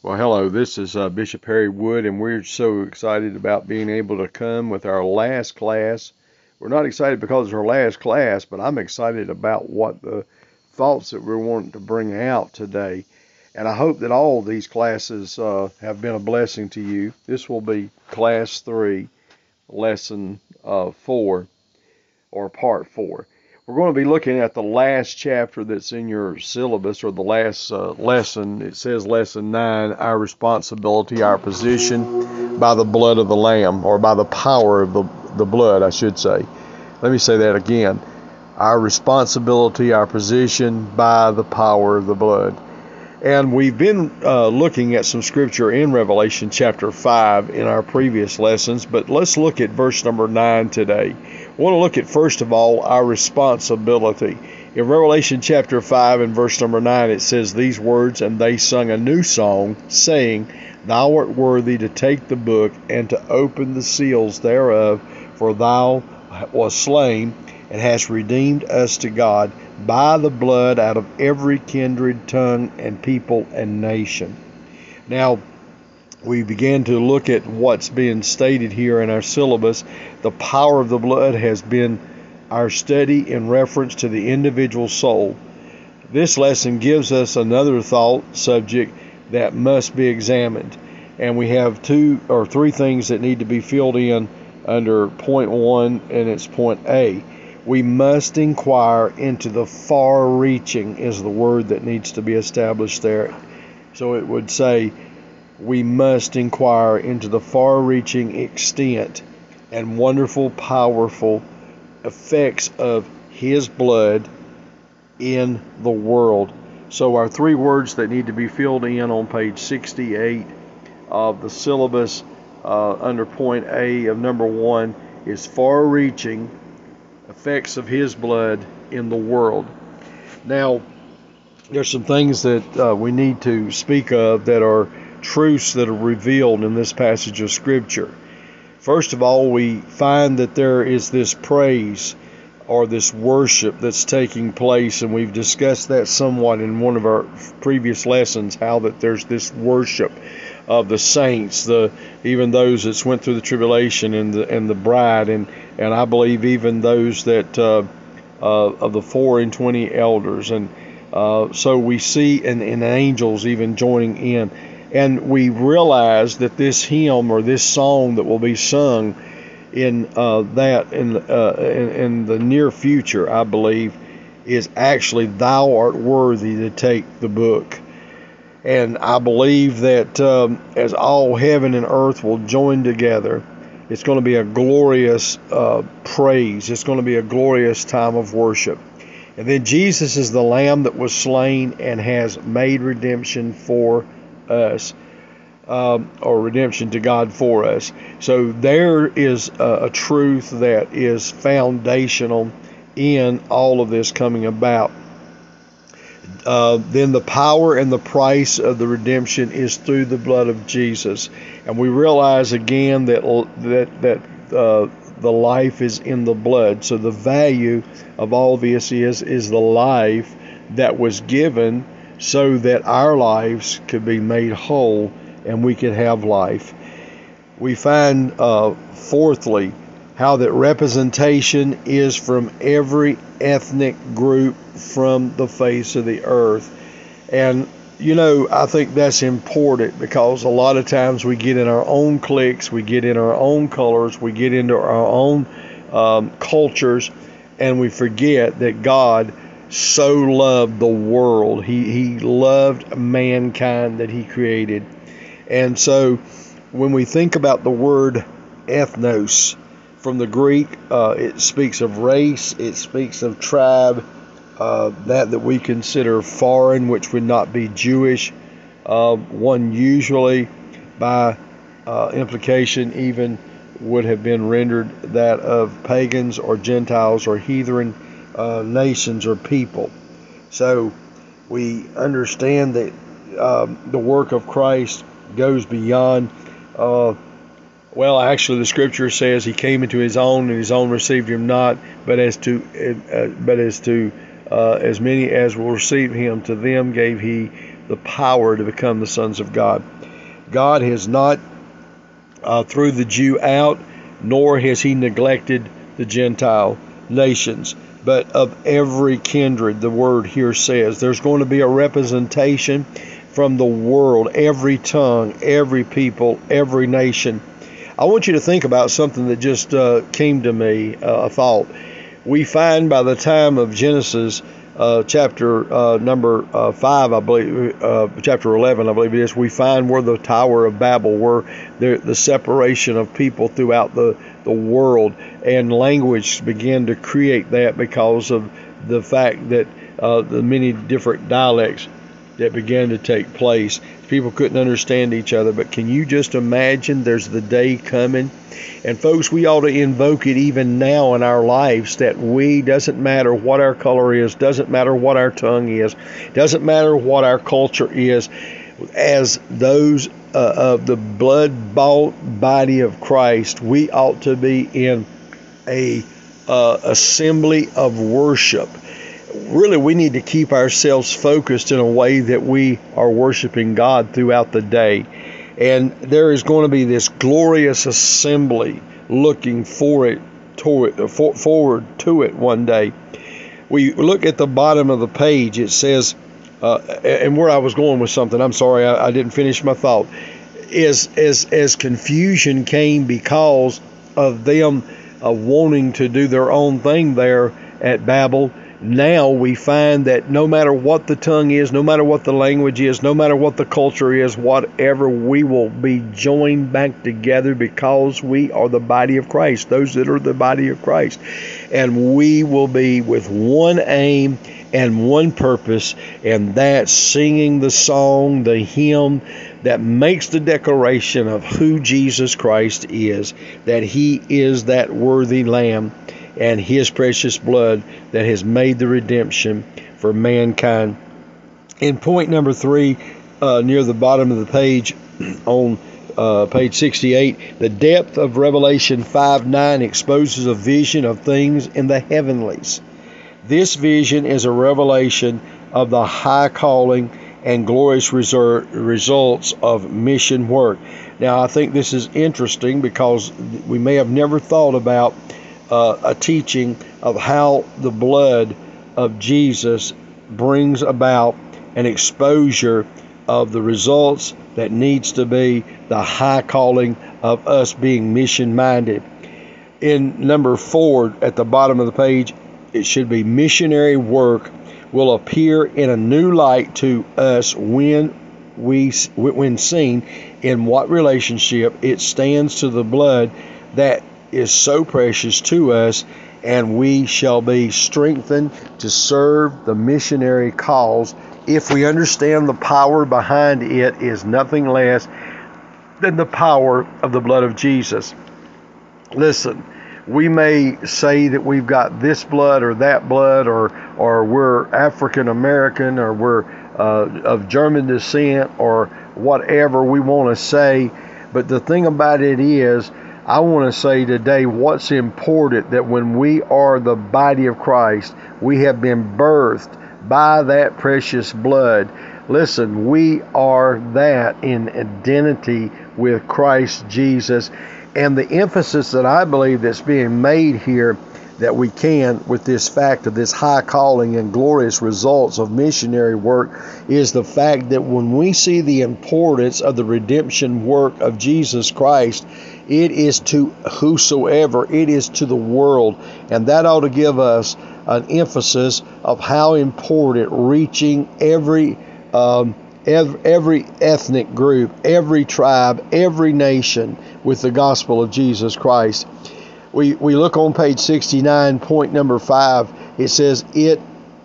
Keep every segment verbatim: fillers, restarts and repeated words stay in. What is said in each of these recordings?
Well, hello, this is uh, Bishop Harry Wood, and we're so excited about being able to come with our last class. We're not excited because it's our last class, but I'm excited about what the thoughts that we're wanting to bring out today. And I hope that all of these classes uh, have been a blessing to you. This will be class three, lesson uh, four, or part four. We're going to be looking at the last chapter that's in your syllabus, or the last uh, lesson. It says lesson nine, our responsibility, our position by the blood of the Lamb, or by the power of the, the blood, I should say. Let me say that again. Our responsibility, our position by the power of the blood. And we've been uh, looking at some scripture in Revelation chapter five in our previous lessons, but let's look at verse number nine today. I want to look at, first of all, our responsibility. In Revelation chapter five and verse number nine, it says these words, "And they sung a new song, saying, Thou art worthy to take the book and to open the seals thereof, for thou wast slain and hast redeemed us to God by the blood out of every kindred, tongue, and people and nation." Now, we began to look at what's being stated here in our syllabus. The power of the blood has been our study in reference to the individual soul. This lesson gives us another thought subject that must be examined. And we have two or three things that need to be filled in under point one, and it's point A. We must inquire into the far-reaching is the word that needs to be established there. So it would say, we must inquire into the far-reaching extent and wonderful, powerful effects of His blood in the world. So our three words that need to be filled in on page sixty-eight of the syllabus uh, under point A of number one is far-reaching effects of His blood in the world. Now, there's some things that uh, we need to speak of that are truths that are revealed in this passage of Scripture. First of all, we find that there is this praise or this worship that's taking place, and we've discussed that somewhat in one of our previous lessons, how that there's this worship of the saints, the even those that went through the tribulation, and the and the bride, and and I believe even those that uh, uh, of the four and twenty elders, and uh, so we see and, and angels even joining in. And we realize that this hymn or this song that will be sung in uh, that in, uh, in in the near future, I believe, is actually "Thou art worthy to take the book." And I believe that um, as all heaven and earth will join together, it's going to be a glorious uh, praise. It's going to be a glorious time of worship. And then Jesus is the Lamb that was slain and has made redemption for us, um, or redemption to God for us. So there is a, a truth that is foundational in all of this coming about. Uh, then the power and the price of the redemption is through the blood of Jesus, and we realize again that that that uh, the life is in the blood. So the value of all this is is the life that was given, so that our lives could be made whole and we could have life. We find, uh, fourthly, how that representation is from every ethnic group from the face of the earth. And, you know, I think that's important, because a lot of times we get in our own cliques, we get in our own colors, we get into our own um, cultures, and we forget that God so loved the world. He he loved mankind that He created. And so when we think about the word ethnos from the Greek, uh, it speaks of race, it speaks of tribe, uh, that that we consider foreign, which would not be Jewish. Uh, one usually, by uh, implication, even would have been rendered that of pagans or Gentiles or heathen Uh, nations or people. So we understand that um, the work of Christ goes beyond uh, well actually the scripture says He came into His own and His own received Him not, but as to uh, but as to uh, as many as will receive Him, to them gave He the power to become the sons of God. God has not uh, threw the Jew out, nor has he neglected the Gentile nations, but of every kindred, the word here says. There's going to be a representation from the world, every tongue, every people, every nation. I want you to think about something that just uh, came to me, uh, a thought. We find by the time of Genesis, uh, chapter uh, number uh, five, I believe, uh, chapter eleven, I believe it is, we find where the Tower of Babel, where the, the separation of people throughout the, the world, and language began to create that because of the fact that uh, the many different dialects that began to take place. People couldn't understand each other, but can you just imagine there's the day coming? And folks, we ought to invoke it even now in our lives, that we, doesn't matter what our color is, doesn't matter what our tongue is, doesn't matter what our culture is, as those uh, of the blood-bought body of Christ, we ought to be in a uh, assembly of worship. Really, we need to keep ourselves focused in a way that we are worshiping God throughout the day. And there is going to be this glorious assembly looking for it, toward it, for, forward to it one day. We look at the bottom of the page. It says, uh, and where I was going with something, I'm sorry, I, I didn't finish my thought, is as, as confusion came because of them uh, wanting to do their own thing there at Babel. Now we find that no matter what the tongue is, no matter what the language is, no matter what the culture is, whatever, we will be joined back together because we are the body of Christ, those that are the body of Christ. And we will be with one aim and one purpose, and that's singing the song, the hymn that makes the declaration of who Jesus Christ is, that he is that worthy Lamb, and his precious blood that has made the redemption for mankind. In point number three, uh, near the bottom of the page, on uh, page sixty-eight, the depth of Revelation five nine exposes a vision of things in the heavenlies. This vision is a revelation of the high calling and glorious resur- results of mission work. Now, I think this is interesting because we may have never thought about Uh, a teaching of how the blood of Jesus brings about an exposure of the results that needs to be the high calling of us being mission minded. In number four at the bottom of the page, it should be missionary work will appear in a new light to us when we when seen in what relationship it stands to the blood that is so precious to us, and we shall be strengthened to serve the missionary cause if we understand the power behind it is nothing less than the power of the blood of Jesus. Listen, we may say that we've got this blood or that blood, or or we're African American, or we're uh, of German descent, or whatever we want to say, but the thing about it is, I want to say today what's important, that when we are the body of Christ, we have been birthed by that precious blood. Listen, we are that in identity with Christ Jesus. And the emphasis that I believe that's being made here, that we can, with this fact of this high calling and glorious results of missionary work, is the fact that when we see the importance of the redemption work of Jesus Christ, it is to whosoever, it is to the world. And that ought to give us an emphasis of how important reaching every um, every, every ethnic group, every tribe, every nation with the gospel of Jesus Christ. We we look on page sixty-nine, point number five. It says, it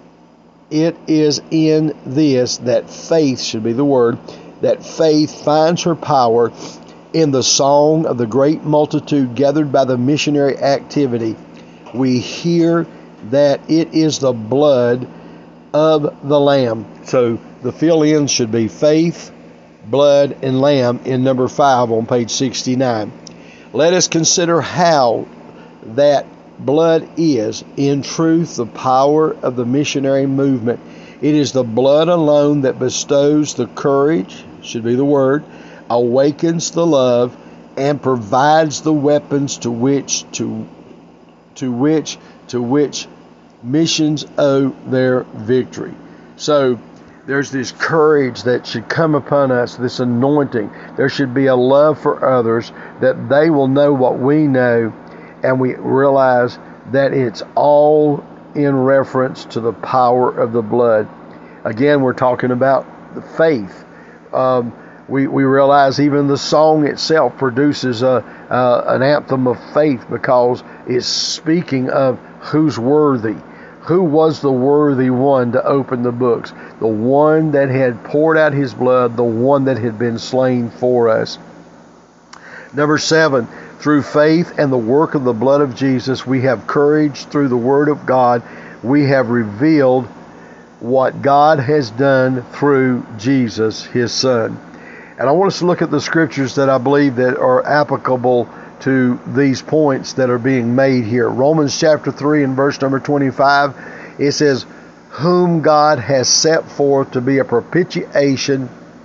it is in this that faith, should be the word, that faith finds her power in the song of the great multitude gathered by the missionary activity. We hear that it is the blood of the Lamb. So the fill-in should be faith, blood, and Lamb in number five on page sixty-nine. Let us consider how that blood is, in truth, the power of the missionary movement. It is the blood alone that bestows the courage, should be the word, awakens the love, and provides the weapons to which to to which to which missions owe their victory. So there's this courage that should come upon us, this anointing. There should be a love for others, that they will know what we know, and we realize that it's all in reference to the power of the blood. Again, we're talking about the faith. Um, we, we realize even the song itself produces a, uh, an anthem of faith, because it's speaking of who's worthy. Who was the worthy one to open the books? The one that had poured out his blood, the one that had been slain for us. Number seven, through faith and the work of the blood of Jesus, we have courage. Through the word of God, we have revealed what God has done through Jesus, his son. And I want us to look at the scriptures that I believe that are applicable to these points that are being made here. Romans chapter three and verse number twenty-five, it says, whom God has set forth to be a propitiation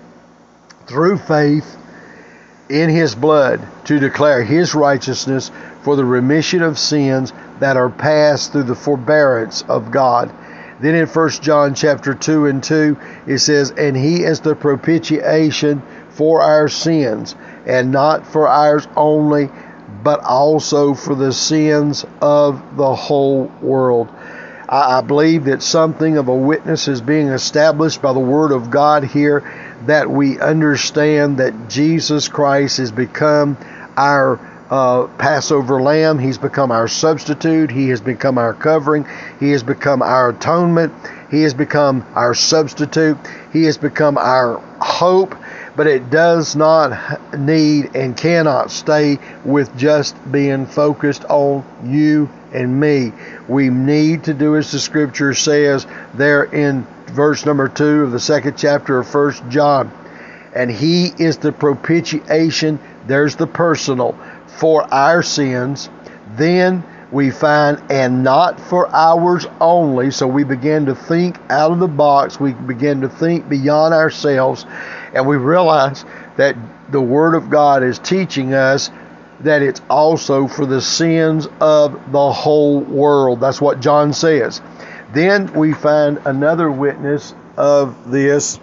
through faith in his blood, to declare his righteousness for the remission of sins that are passed through the forbearance of God. Then in First John chapter two and two, it says, and he is the propitiation for our sins, and not for ours only, but also for the sins of the whole world. I, I believe that something of a witness is being established by the word of God here, that we understand that Jesus Christ has become our uh, Passover lamb. He's become our substitute. He has become our covering. He has become our atonement. He has become our substitute. He has become our hope. But it does not need and cannot stay with just being focused on you and me. We need to do as the scripture says there in verse number two of the second chapter of First John. And he is the propitiation, there's the personal, for our sins. Then we find, and not for ours only. So we begin to think out of the box. We begin to think beyond ourselves. And we realize that the Word of God is teaching us that it's also for the sins of the whole world. That's what John says. Then we find another witness of this.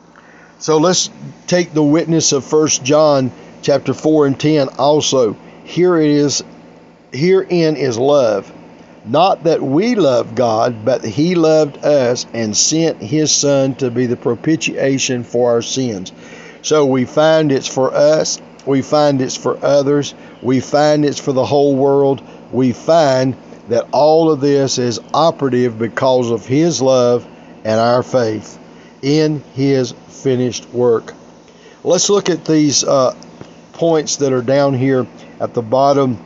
So let's take the witness of First John chapter four and ten also. Here it is, herein is love. Not that we love God, but he loved us and sent his son to be the propitiation for our sins. So we find it's for us. We find it's for others. We find it's for the whole world. We find that all of this is operative because of his love and our faith in his finished work. Let's look at these uh, points that are down here at the bottom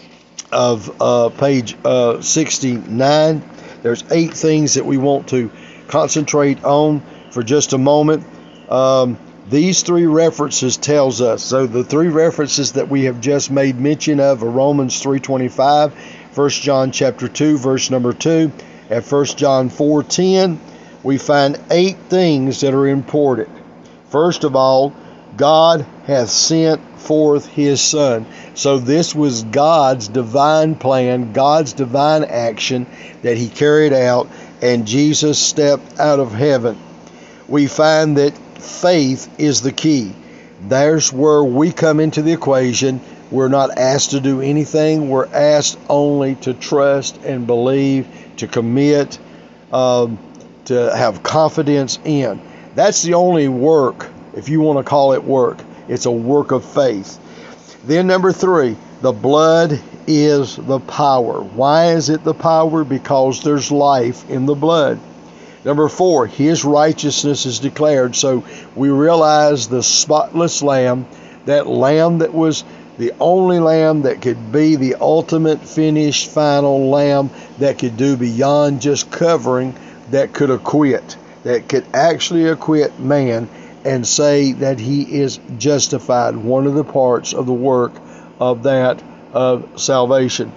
of uh, page uh, sixty-nine. There's eight things that we want to concentrate on for just a moment. Um, these three references tells us, so the three references that we have just made mention of are Romans three twenty-five, First John chapter two, verse number two, and First John four ten. We find eight things that are important. First of all, God hath sent forth his son. So this was God's divine plan, God's divine action that he carried out, and Jesus stepped out of heaven. We find that faith is the key. There's where we come into the equation. We're not asked to do anything. We're asked only to trust and believe, to commit, um, to have confidence in. That's the only work, if you want to call it work. It's a work of faith. Then number three, the blood is the power. Why is it the power? Because there's life in the blood. Number four, his righteousness is declared. So we realize the spotless lamb, that lamb that was the only lamb that could be the ultimate finished final lamb that could do beyond just covering, that could acquit, that could actually acquit man and say that he is justified. One of the parts of the work of that of salvation.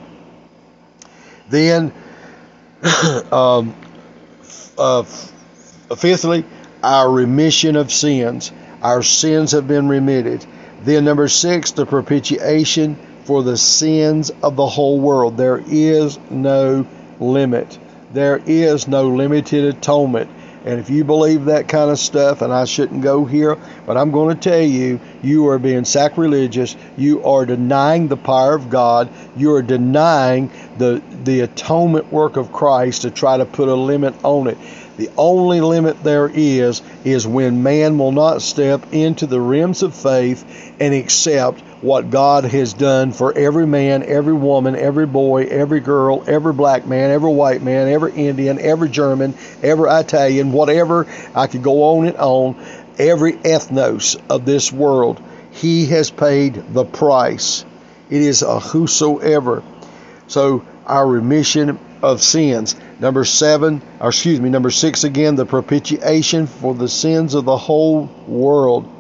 Then, um, uh, fifthly, our remission of sins. our sins have been remitted. Then number six, the propitiation for the sins of the whole world. There is no limit. There is no limited atonement. And if you believe that kind of stuff, and I shouldn't go here, but I'm going to tell you, you are being sacrilegious. You are denying the power of God. You are denying the, the atonement work of Christ to try to put a limit on it. The only limit there is, is when man will not step into the realms of faith and accept what God has done for every man, every woman, every boy, every girl, every black man, every white man, every Indian, every German, every Italian, whatever. I could go on and on. Every ethnos of this world, he has paid the price. It is a whosoever. So our remission of sins. Number seven, or excuse me, number six again, the propitiation for the sins of the whole world.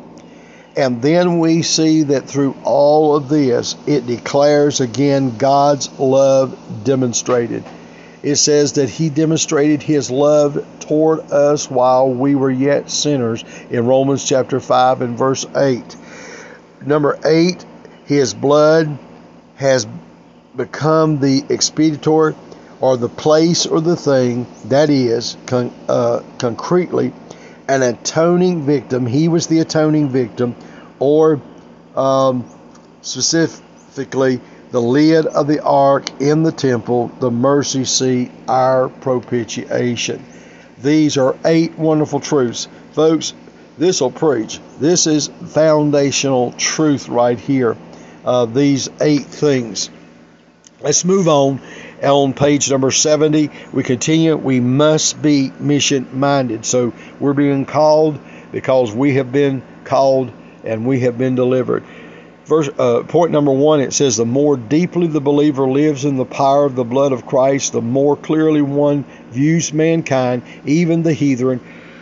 And then we see that through all of this, it declares again God's love demonstrated. It says that he demonstrated his love toward us while we were yet sinners in Romans chapter five and verse eight. Number eight, his blood has become the expiatory, or the place or the thing that is con- uh, concretely an atoning victim. He was the atoning victim, or um, specifically the lid of the ark in the temple, the mercy seat, our propitiation. These are eight wonderful truths. Folks, this will preach. This is foundational truth right here. Uh, these eight things. Let's move on. On page number seventy, we continue. We must be mission-minded. So we're being called because we have been called and we have been delivered. Verse, uh, point number one, it says, the more deeply the believer lives in the power of the blood of Christ, the more clearly one views mankind, even the heathen,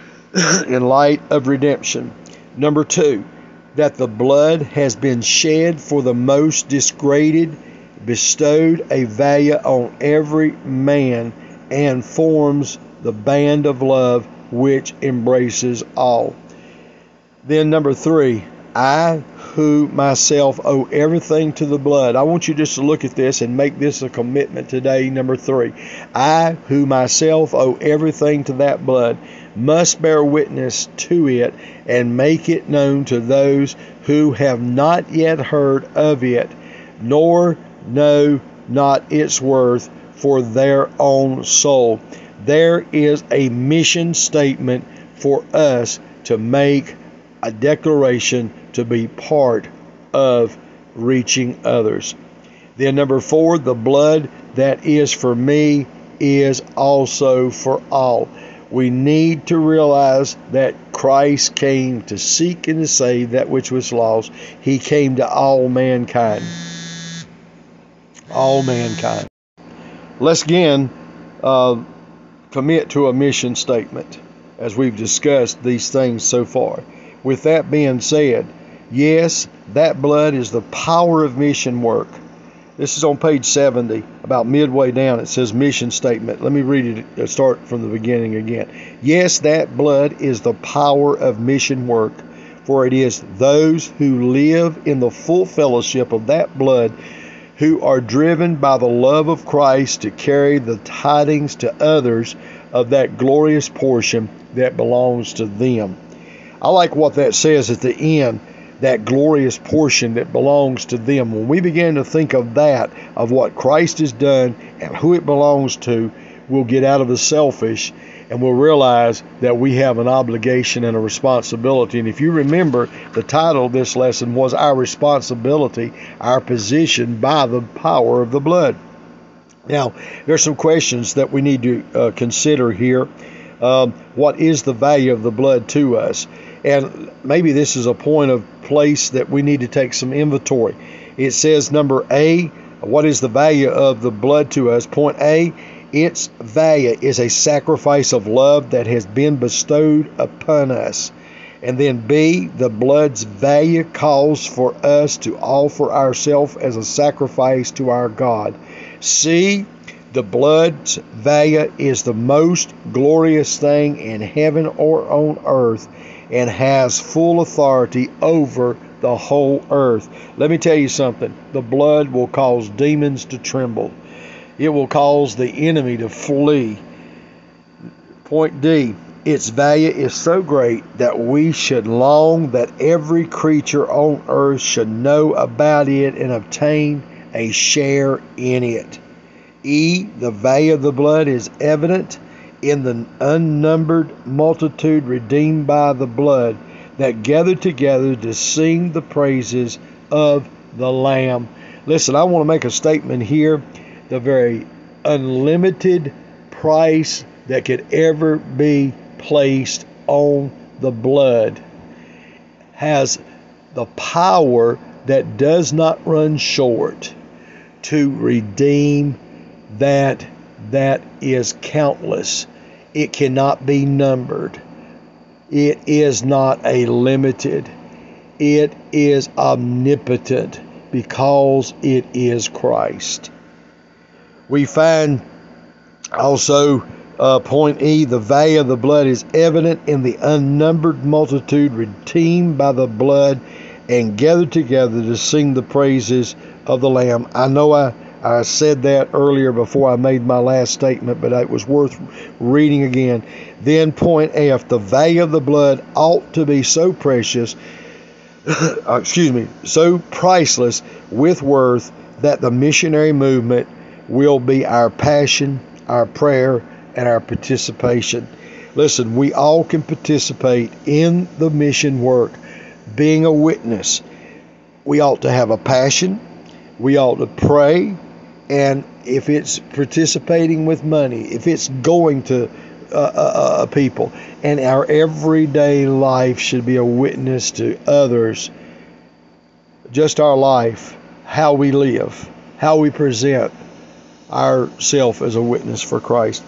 in light of redemption. Number two, that the blood has been shed for the most disgraded, bestowed a value on every man, and forms the band of love which embraces all. Then number three, I who myself owe everything to the blood. I want you just to look at this and make this a commitment today. Number three, I who myself owe everything to that blood must bear witness to it and make it known to those who have not yet heard of it, nor know not its worth for their own soul. There is a mission statement for us to make a declaration to be part of reaching others. Then number four, the blood that is for me is also for all. We need to realize that Christ came to seek and to save that which was lost. He came to all mankind. All mankind. Let's again uh, commit to a mission statement as we've discussed these things so far. With that being said, yes, that blood is the power of mission work. This is on page seventy, about midway down. It says mission statement. Let me read it, start from the beginning again. Yes, that blood is the power of mission work, for it is those who live in the full fellowship of that blood who are driven by the love of Christ to carry the tidings to others of that glorious portion that belongs to them. I like what that says at the end, that glorious portion that belongs to them. When we begin to think of that, of what Christ has done and who it belongs to, we'll get out of the selfish and we'll realize that we have an obligation and a responsibility. And if you remember, the title of this lesson was Our Responsibility, Our Position by the Power of the Blood. Now, there's some questions that we need to uh, consider here. Um, what is the value of the blood to us? And maybe this is a point of place that we need to take some inventory. It says number A, what is the value of the blood to us? Point A, its value is a sacrifice of love that has been bestowed upon us. And then B, the blood's value calls for us to offer ourselves as a sacrifice to our God. C, the blood's value is the most glorious thing in heaven or on earth. and has full authority over the whole earth. Let me tell you something. The blood will cause demons to tremble. It will cause the enemy to flee. Point D, its value is so great that we should long that every creature on earth should know about it and obtain a share in it. E, the value of the blood is evident in the unnumbered multitude redeemed by the blood that gathered together to sing the praises of the Lamb. Listen, I want to make a statement here. The very unlimited price that could ever be placed on the blood has the power that does not run short to redeem that that is countless. It cannot be numbered. It is not a limited. It is omnipotent because it is Christ. We find also uh, point E, the value of the blood is evident in the unnumbered multitude redeemed by the blood and gathered together to sing the praises of the Lamb. I know I, I said that earlier before I made my last statement, but it was worth reading again. Then point F, the value of the blood ought to be so precious, excuse me, so priceless with worth that the missionary movement will be our passion, our prayer, and our participation. Listen, we all can participate in the mission work, being a witness. We ought to have a passion. We ought to pray. And if it's participating with money, if it's going to uh, uh, uh, people, and our everyday life should be a witness to others, just our life, how we live, how we present ourselves as a witness for Christ.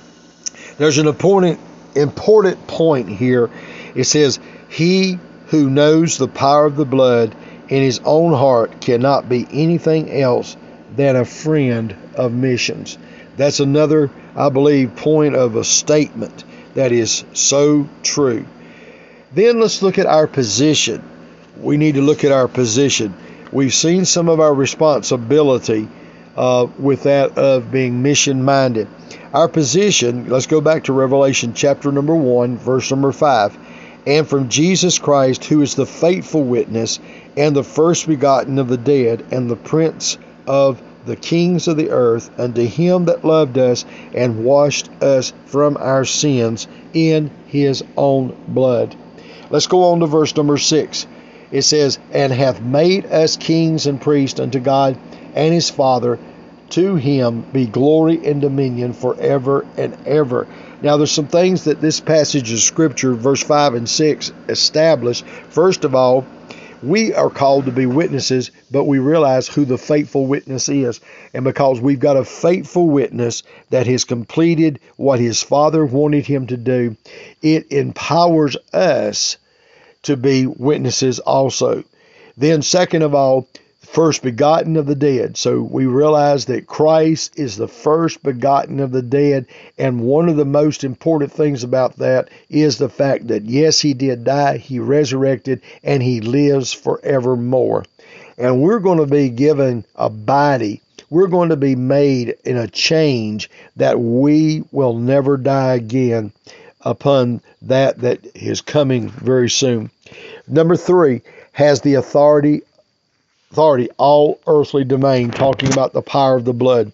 There's an important important point here. It says, he who knows the power of the blood in his own heart cannot be anything else than a friend of missions. That's another, I believe, point of a statement that is so true. Then let's look at our position. We need to look at our position. We've seen some of our responsibility uh, with that of being mission-minded. Our position, let's go back to Revelation chapter number one, verse number five. And from Jesus Christ, who is the faithful witness and the first begotten of the dead and the prince of the kings of the earth, unto him that loved us and washed us from our sins in his own blood. Let's go on to verse number six. It says, and hath made us kings and priests unto God and his Father. To him be glory and dominion forever and ever. Now there's some things that this passage of scripture, verse five and six, establish. First of all, we are called to be witnesses, but we realize who the faithful witness is. And because we've got a faithful witness that has completed what his Father wanted him to do, it empowers us to be witnesses also. Then second of all, first begotten of the dead. So we realize that Christ is the first begotten of the dead. And one of the most important things about that is the fact that, yes, he did die, he resurrected, and he lives forevermore. And we're going to be given a body. We're going to be made in a change that we will never die again upon that that is coming very soon. Number three, has the authority authority, all earthly domain, talking about the power of the blood.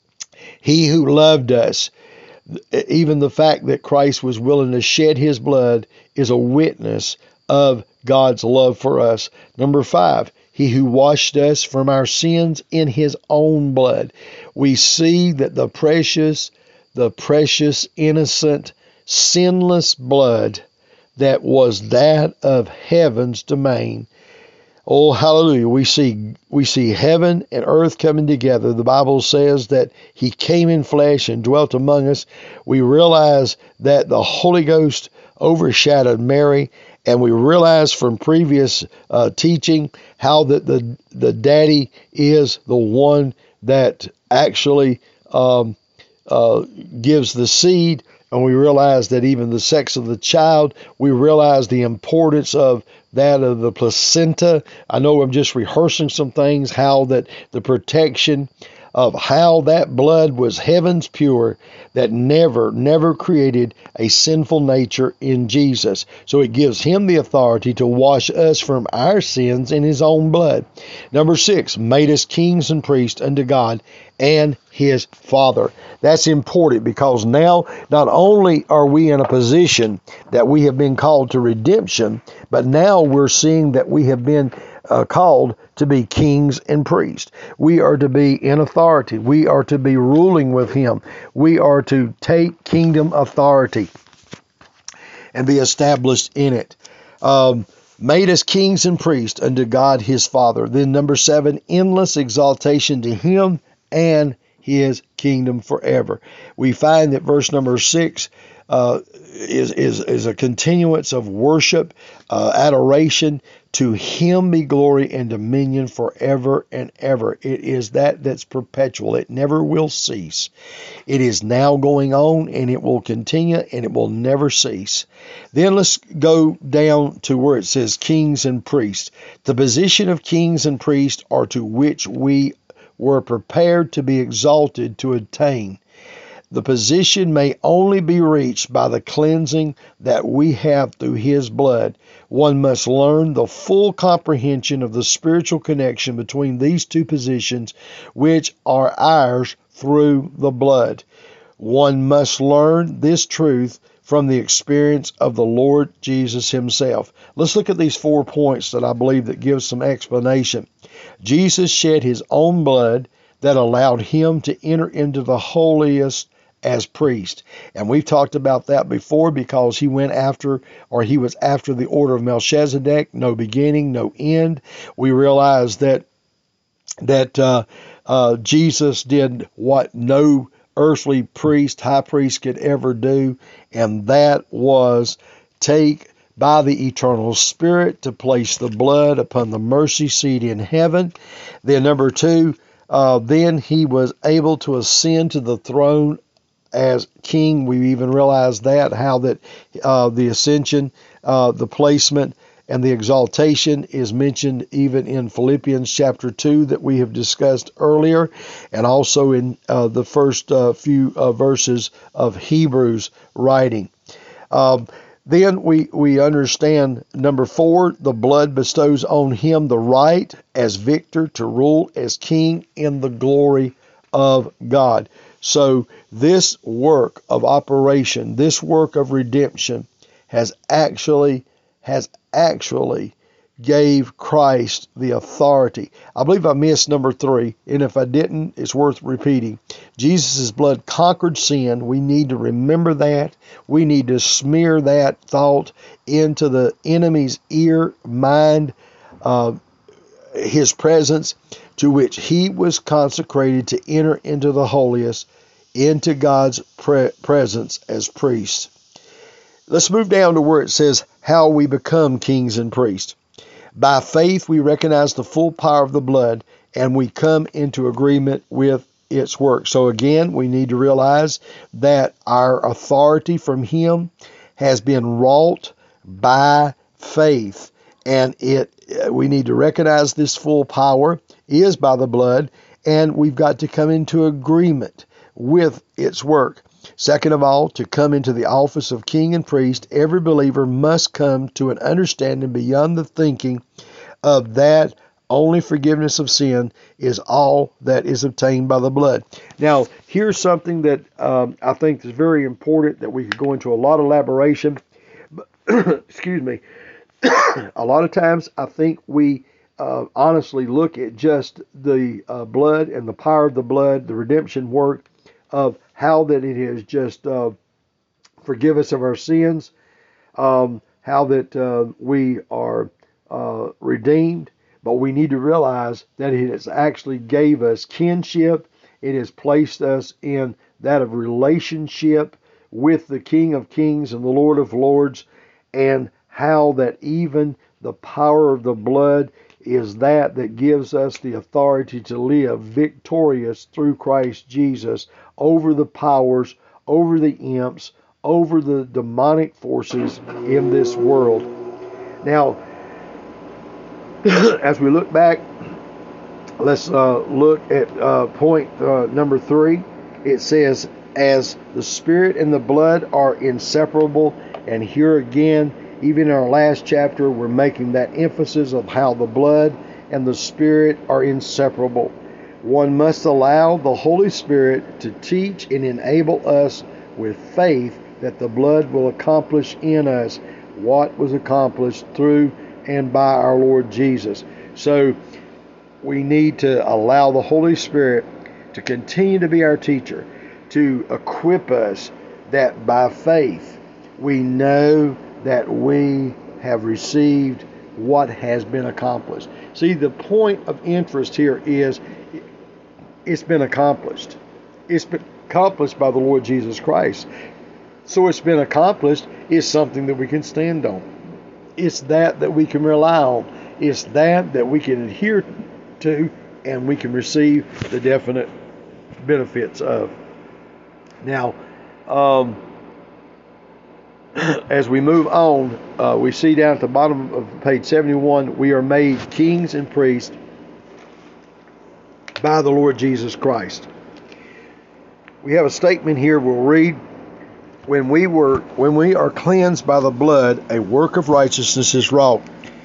He who loved us, even the fact that Christ was willing to shed his blood, is a witness of God's love for us. Number five, he who washed us from our sins in his own blood. We see that the precious, the precious, innocent, sinless blood that was that of heaven's domain. Oh, hallelujah. We see we see heaven and earth coming together. The Bible says that he came in flesh and dwelt among us. We realize that the Holy Ghost overshadowed Mary, and we realize from previous uh, teaching how that the, the daddy is the one that actually um, uh, gives the seed, and we realize that even the sex of the child, we realize the importance of that of the placenta. I know I'm just rehearsing some things, how that the protection of how that blood was heaven's pure, that never, never created a sinful nature in Jesus. So it gives him the authority to wash us from our sins in his own blood. Number six, made us kings and priests unto God and his Father. That's important, because now not only are we in a position that we have been called to redemption, but now we're seeing that we have been uh, called to be kings and priests. We are to be in authority. We are to be ruling with him. We are to take kingdom authority and be established in it. Um, made us kings and priests unto God his Father. Then number seven, endless exaltation to him and his kingdom forever. We find that verse number six uh, is, is, is a continuance of worship, uh, adoration. To him be glory and dominion forever and ever. It is that that's perpetual. It never will cease. It is now going on, and it will continue, and it will never cease. Then let's go down to where it says kings and priests. The position of kings and priests are to which we were prepared to be exalted to attain. The position may only be reached by the cleansing that we have through his blood. One must learn the full comprehension of the spiritual connection between these two positions, which are ours through the blood. One must learn this truth from the experience of the Lord Jesus himself. Let's look at these four points that I believe that give some explanation. Jesus shed his own blood that allowed him to enter into the holiest as priest. And we've talked about that before, because he went after, or he was after the order of Melchizedek, no beginning, no end. We realize that that uh, uh, Jesus did what no earthly priest, high priest could ever do, and that was take by the eternal Spirit to place the blood upon the mercy seat in heaven. Then number two, uh, then he was able to ascend to the throne as king. We even realize that, how that uh, the ascension, uh, the placement, and the exaltation is mentioned even in Philippians chapter two that we have discussed earlier, and also in uh, the first uh, few uh, verses of Hebrews writing. Um, then we, we understand, number four, the blood bestows on him the right as victor to rule as king in the glory of God. So this work of operation, this work of redemption has actually, has actually gave Christ the authority. I believe I missed number three, and if I didn't, it's worth repeating. Jesus' blood conquered sin. We need to remember that. We need to smear that thought into the enemy's ear, mind, uh, his presence, to which he was consecrated to enter into the holiest, into God's pre- presence as priest. Let's move down to where it says how we become kings and priests. By faith, we recognize the full power of the blood, and we come into agreement with its work. So again, we need to realize that our authority from him has been wrought by faith, and it we need to recognize this full power is by the blood, and we've got to come into agreement with its work. Second of all, to come into the office of king and priest, every believer must come to an understanding beyond the thinking of that only forgiveness of sin is all that is obtained by the blood. Now, here's something that um, I think is very important that we could go into a lot of elaboration. Excuse me. A lot of times I think we uh, honestly look at just the uh, blood and the power of the blood, the redemption work of how that it has just uh, forgive us of our sins, um, how that uh, we are uh, redeemed, but we need to realize that it has actually gave us kinship. It has placed us in that of relationship with the King of Kings and the Lord of Lords, and how that even the power of the blood is that that gives us the authority to live victorious through Christ Jesus over the powers, over the imps, over the demonic forces in this world. Now, as we look back, let's uh, look at uh, point uh, number three. It says, as the spirit and the blood are inseparable. And here again, even in our last chapter, we're making that emphasis of how the blood and the spirit are inseparable. One must allow the Holy Spirit to teach and enable us with faith that the blood will accomplish in us what was accomplished through and by our Lord Jesus. So we need to allow the Holy Spirit to continue to be our teacher, to equip us that by faith we know that we have received what has been accomplished. See, the point of interest here is it's been accomplished. It's been accomplished by the Lord Jesus Christ. So it's been accomplished is something that we can stand on. It's that that we can rely on. It's that that we can adhere to and we can receive the definite benefits of. Now, um, as we move on, uh, we see down at the bottom of page seventy-one, we are made kings and priests by the Lord Jesus Christ. We have a statement here we'll read. When we were, when we are cleansed by the blood, a work of righteousness is wrought,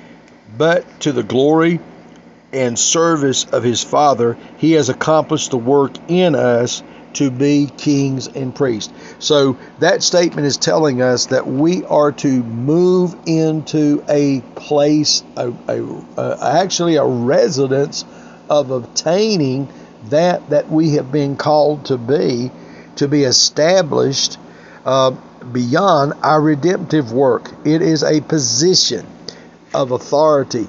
but to the glory and service of his Father, he has accomplished the work in us to be kings and priests. So that statement is telling us that we are to move into a place, a, a, a, actually a residence of obtaining that that we have been called to be, to be established uh, beyond our redemptive work. It is a position of authority.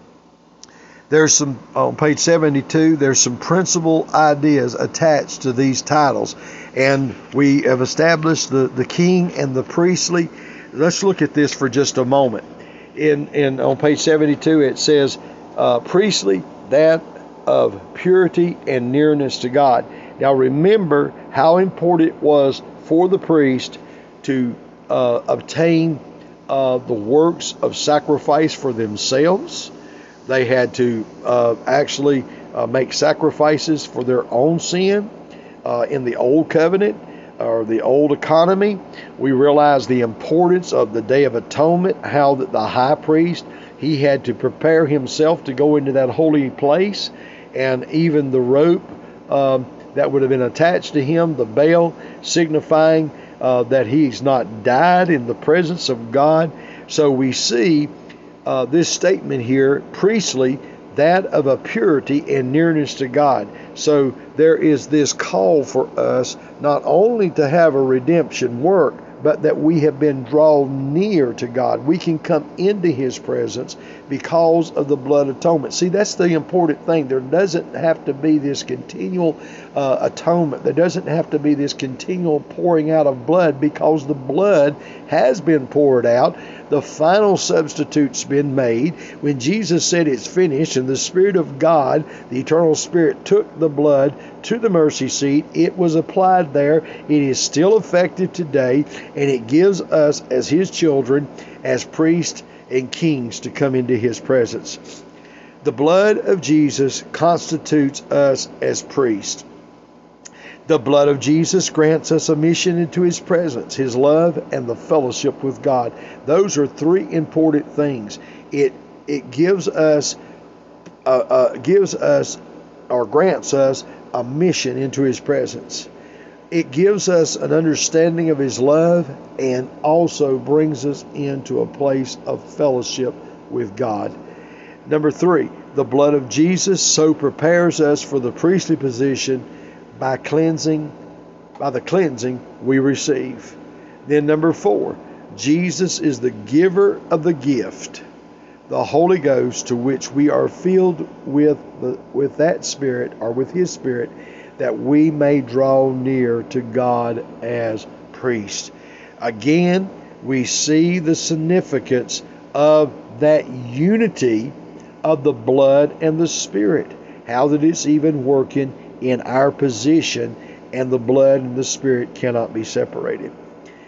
There's some, on page seventy-two, there's some principal ideas attached to these titles. And we have established the, the king and the priestly. Let's look at this for just a moment. In, in on page seventy-two, it says, uh, priestly, that of purity and nearness to God. Now remember how important it was for the priest to uh, obtain uh, the works of sacrifice for themselves. They had to uh, actually uh, make sacrifices for their own sin. Uh, in the old covenant or the old economy, we realize the importance of the Day of Atonement, how that the high priest, he had to prepare himself to go into that holy place, and even the rope um, that would have been attached to him, the veil, signifying uh, that he's not died in the presence of God. So we see uh, this statement here, priestly, that of a purity and nearness to God. So there is this call for us not only to have a redemption work, but that we have been drawn near to God. We can come into his presence because of the blood atonement. See, that's the important thing. There doesn't have to be this continual uh, atonement. There doesn't have to be this continual pouring out of blood, because the blood has been poured out. The final substitute's been made. When Jesus said it's finished, and the Spirit of God, the eternal Spirit, took the blood to the mercy seat, it was applied there. It is still effective today, and it gives us as his children, as priests and kings, to come into his presence. The blood of Jesus constitutes us as priests. The blood of Jesus grants us a mission into his presence, his love, and the fellowship with God. Those are three important things. It it gives us uh, uh, gives us or grants us a mission into his presence. It gives us an understanding of his love, and also brings us into a place of fellowship with God. Number three, the blood of Jesus so prepares us for the priestly position by cleansing, by the cleansing we receive. Then number four, Jesus is the giver of the gift, the Holy Ghost, to which we are filled with the, with that Spirit, or with his Spirit, that we may draw near to God as priests. Again, we see the significance of that unity of the blood and the Spirit, how that it's even working in our position, and the blood and the Spirit cannot be separated.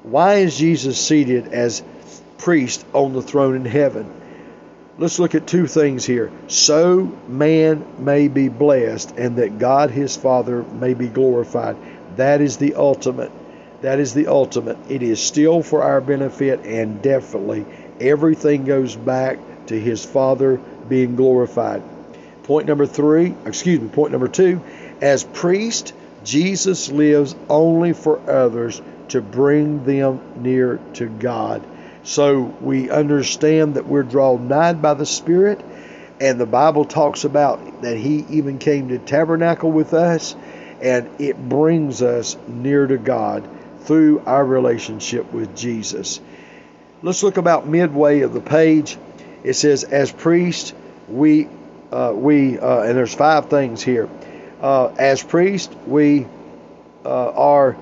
Why is Jesus seated as priest on the throne in heaven? Let's look at two things here. So man may be blessed, and that God his Father may be glorified. That is the ultimate. That is the ultimate. It is still for our benefit, and definitely everything goes back to his Father being glorified. Point number three, excuse me, point number two, as priest, Jesus lives only for others to bring them near to God. So we understand that we're drawn nigh by the Spirit, and the Bible talks about that he even came to tabernacle with us, and it brings us near to God through our relationship with Jesus. Let's look about midway of the page. It says, as priest, we, uh, we, uh, and there's five things here. Uh, as priest, we uh, are,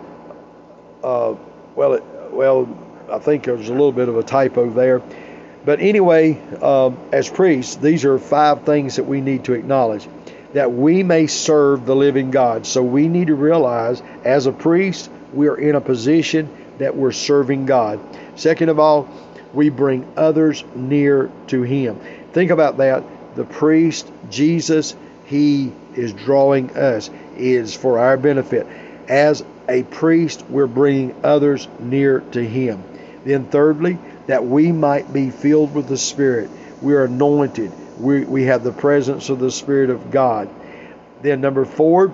uh, well, it, well, I think there's a little bit of a typo there. But anyway, um, as priests, these are five things that we need to acknowledge. That we may serve the living God. So we need to realize, as a priest, we are in a position that we're serving God. Second of all, we bring others near to him. Think about that. The priest, Jesus, he is drawing us. It is for our benefit. As a priest, we're bringing others near to him. Then thirdly, that we might be filled with the Spirit. We're anointed. We, we have the presence of the Spirit of God. Then number four,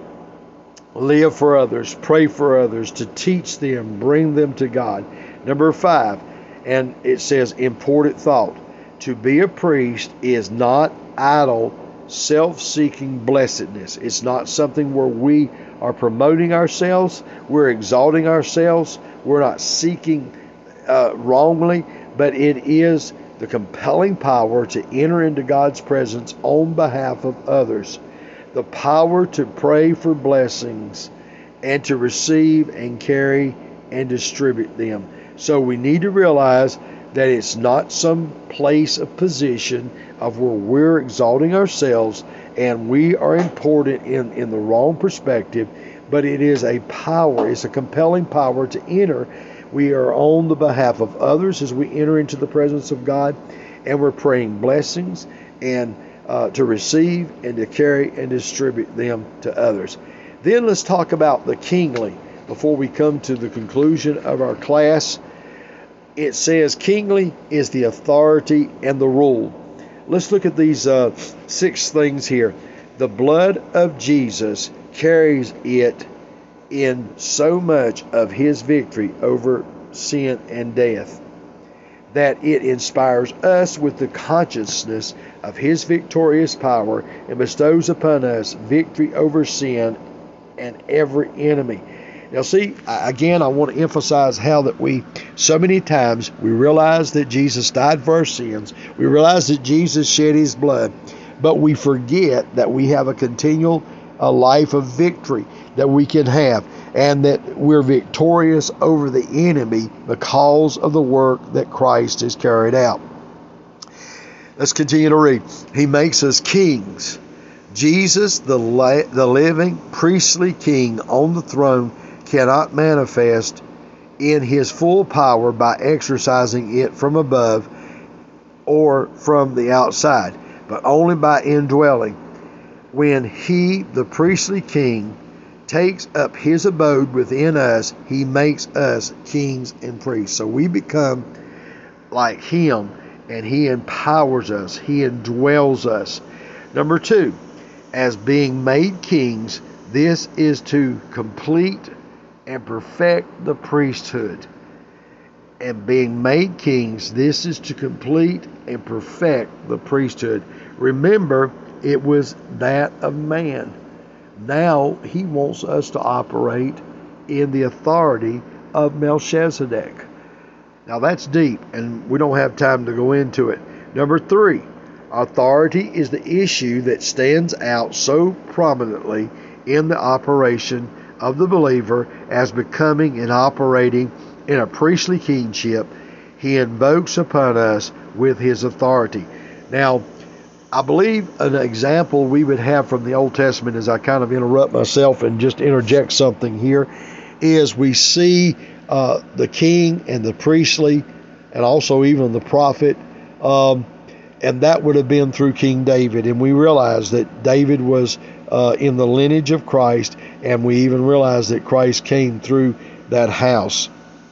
live for others, pray for others, to teach them, bring them to God. Number five, and it says important thought, to be a priest is not idle, self-seeking blessedness. It's not something where we are promoting ourselves, we're exalting ourselves, we're not seeking Uh, wrongly, but it is the compelling power to enter into God's presence on behalf of others, the power to pray for blessings and to receive and carry and distribute them. So we need to realize that it's not some place of position of where we're exalting ourselves and we are important in, in the wrong perspective, but it is a power, it's a compelling power to enter. We are on the behalf of others as we enter into the presence of God, and we're praying blessings and uh, to receive and to carry and distribute them to others. Then let's talk about the kingly before we come to the conclusion of our class. It says kingly is the authority and the rule. Let's look at these uh, six things here. The blood of Jesus carries it in so much of his victory over sin and death that it inspires us with the consciousness of his victorious power and bestows upon us victory over sin and every enemy. Now see, again, I want to emphasize how that we, so many times, we realize that Jesus died for our sins. We realize that Jesus shed his blood, but we forget that we have a continual a life of victory that we can have, and that we're victorious over the enemy because of the work that Christ has carried out. Let's continue to read. He makes us kings. Jesus, the, la- the living priestly king on the throne, cannot manifest in his full power by exercising it from above or from the outside, but only by indwelling. When he, the priestly king, takes up his abode within us, he makes us kings and priests. So we become like him, and he empowers us. He indwells us. Number two, as being made kings, this is to complete and perfect the priesthood. And being made kings, this is to complete and perfect the priesthood. Remember, it was that of man. Now he wants us to operate in the authority of Melchizedek. Now that's deep, and we don't have time to go into it. Number three, authority is the issue that stands out so prominently in the operation of the believer as becoming and operating in a priestly kingship. He invokes upon us with his authority. Now, I believe an example we would have from the Old Testament, as I kind of interrupt myself and just interject something here, is we see uh, the king and the priestly, and also even the prophet. Um, and that would have been through King David. And we realize that David was uh, in the lineage of Christ, and we even realize that Christ came through that house.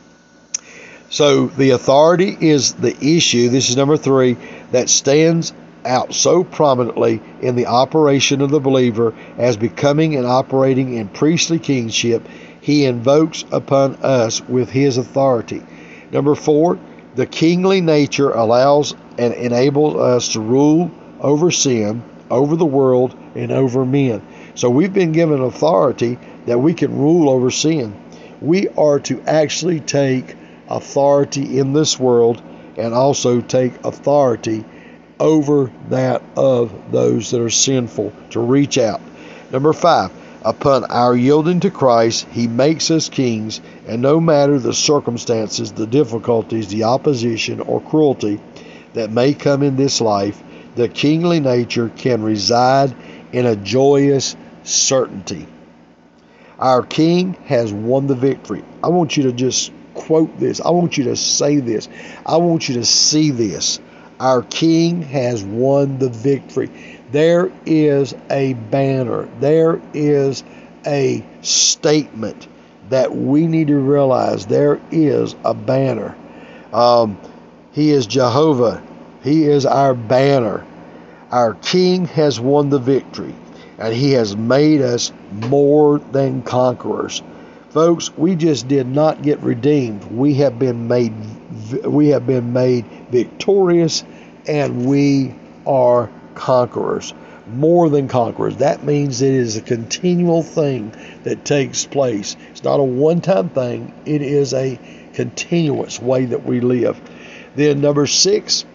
So the authority is the issue. This is number three, that stands out so prominently in the operation of the believer as becoming and operating in priestly kingship. He invokes upon us with his authority. Number four, the kingly nature allows and enables us to rule over sin, over the world, and over men. So we've been given authority that we can rule over sin. We are to actually take authority in this world and also take authority over that of those that are sinful, to reach out. Number five, upon our yielding to Christ, he makes us kings, and no matter the circumstances, the difficulties, the opposition, or cruelty that may come in this life, the kingly nature can reside in a joyous certainty. Our King has won the victory. I want you to just quote this. I want you to say this. I want you to see this. Our King has won the victory. There is a banner. There is a statement that we need to realize. There is a banner. Um, he is Jehovah. He is our banner. Our King has won the victory, and he has made us more than conquerors. Folks, we just did not get redeemed. We have been made we have been made victorious, and we are conquerors, more than conquerors. That means it is a continual thing that takes place. It's not a one-time thing. It is a continuous way that we live. Then number six,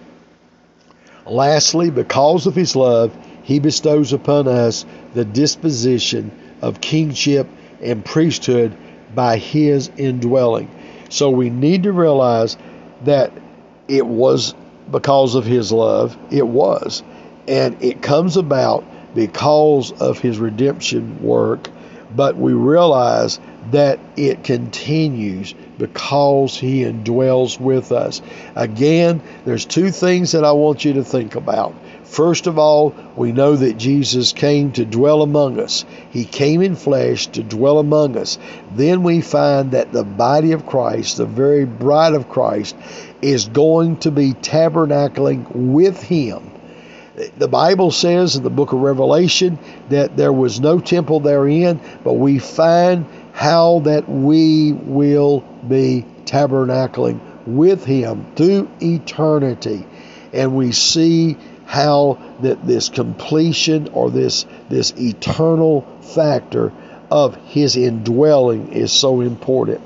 lastly, because of his love, he bestows upon us the disposition of kingship and priesthood by his indwelling. So we need to realize that it was because of his love. It was. And it comes about because of his redemption work. But we realize that it continues because he indwells with us. Again, there's two things that I want you to think about. First of all, we know that Jesus came to dwell among us. He came in flesh to dwell among us. Then we find that the body of Christ, the very bride of Christ, is going to be tabernacling with him. The Bible says in the book of Revelation that there was no temple therein, but we find how that we will be tabernacling with him through eternity. And we see how that this completion, or this this eternal factor of his indwelling, is so important.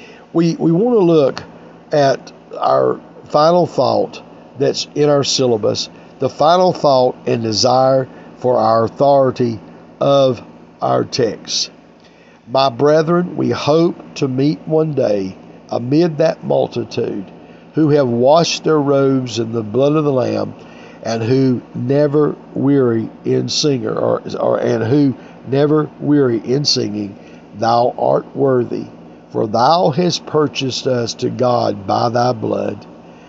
We we want to look at our final thought that's in our syllabus, the final thought and desire for our authority of our text. My brethren, we hope to meet one day amid that multitude who have washed their robes in the blood of the Lamb, and who never weary in singing, or, or and who never weary in singing, Thou art worthy, for thou hast purchased us to God by thy blood.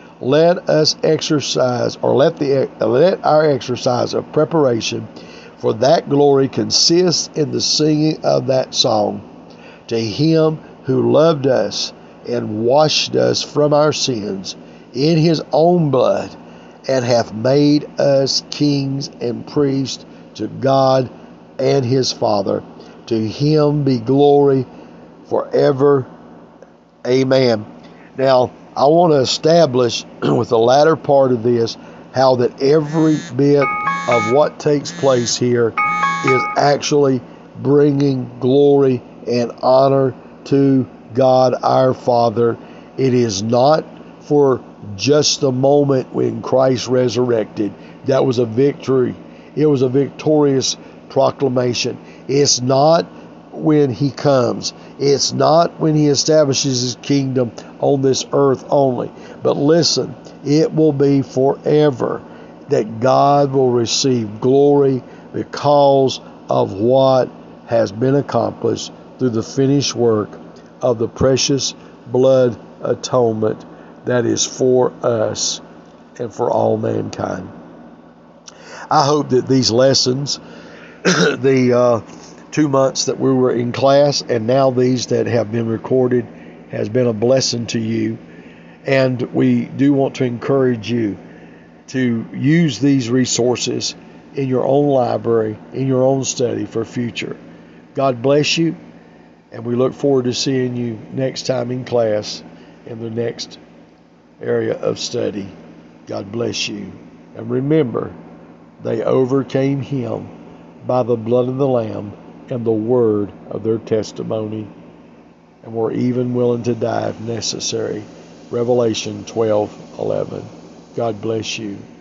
Let us exercise, or let the let our exercise of preparation for that glory consist in the singing of that song to him who loved us and washed us from our sins in his own blood, and hath made us kings and priests to God and his Father. To him be glory forever. Amen. Now, I want to establish with the latter part of this how that every bit of what takes place here is actually bringing glory and honor to God our Father. It is not for just the moment when Christ resurrected. That was a victory. It was a victorious proclamation. It's not when he comes. It's not when he establishes his kingdom on this earth only. But listen, it will be forever that God will receive glory because of what has been accomplished through the finished work of the precious blood atonement that is for us and for all mankind. I hope that these lessons, the uh, two months that we were in class and now these that have been recorded, has been a blessing to you. And we do want to encourage you to use these resources in your own library, in your own study for future. God bless you, and we look forward to seeing you next time in class in the next area of study. God bless you. And remember, they overcame him by the blood of the Lamb and the word of their testimony, and were even willing to die if necessary. Revelation twelve eleven. God bless you.